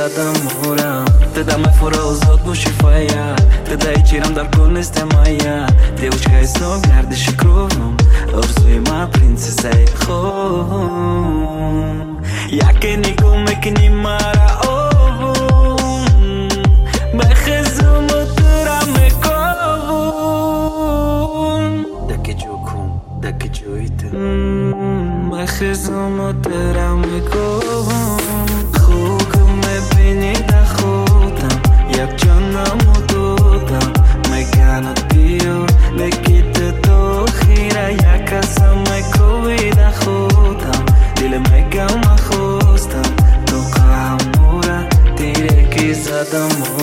زدم مورم ددم فرازات بوشی فایا ددای چیرم در کل نیست مایا دیوچکا اسنو گردش کروم ارزوی ما پرنسسای خوم یکی نیگو مکنی مارا بخزم ترم کن دکی جو کن دکی جویتم بخزم ترم کن خوک میبینی در خودم یک جانم دادم میگنت بیو بگید تو خیره یک قسم میکوی در خودم دل میگم خواستم تو قهمورا تیره کی زدم